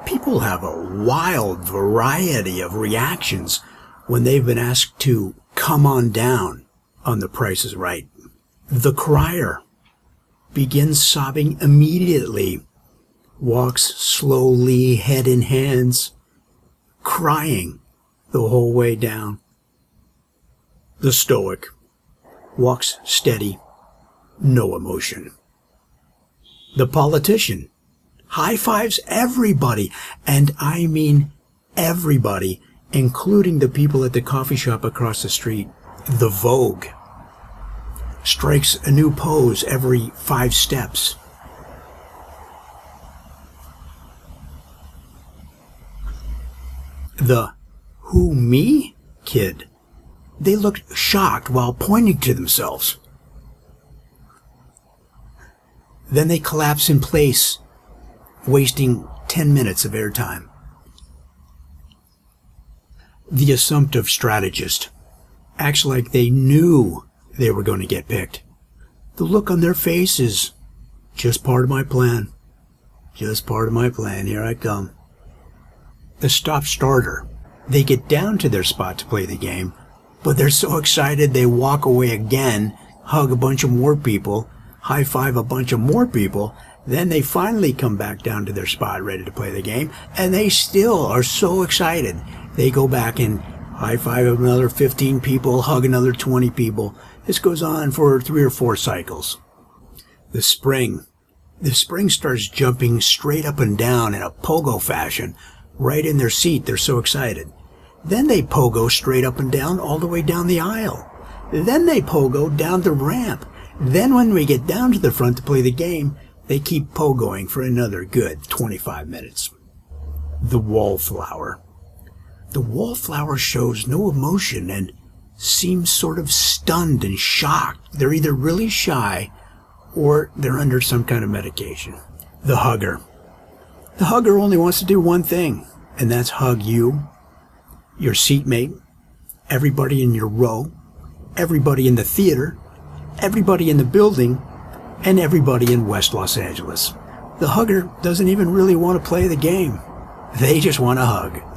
People have a wild variety of reactions when they've been asked to come on down on The Price is Right. The crier begins sobbing immediately, walks slowly, head in hands, crying the whole way down. The stoic walks steady, no emotion. The politician high-fives everybody, and I mean everybody, including the people at the coffee shop across the street. The Vogue strikes a new pose every 5 steps. The "Who, me?" kid. They looked shocked while pointing to themselves. Then they collapse in place, wasting 10 minutes of airtime. The assumptive strategist acts like they knew they were going to get picked. The look on their face is just part of my plan. Just part of my plan. Here I come. The stop-starter. They get down to their spot to play the game, but they're so excited they walk away again, hug a bunch of more people, high-five a bunch of more people. Then they finally come back down to their spot ready to play the game, and they still are so excited. They go back and high-five another 15 people, hug another 20 people. This goes on for 3 or 4 cycles. The spring. The spring starts jumping straight up and down in a pogo fashion, right in their seat. They're so excited. Then they pogo straight up and down all the way down the aisle. Then they pogo down the ramp. Then when we get down to the front to play the game, they keep pogoing for another good 25 minutes. The wallflower. The wallflower shows no emotion and seems sort of stunned and shocked. They're either really shy or they're under some kind of medication. The hugger. The hugger only wants to do one thing, and that's hug you, your seatmate, everybody in your row, everybody in the theater, everybody in the building, and everybody in West Los Angeles. The hugger doesn't even really want to play the game. They just want to hug.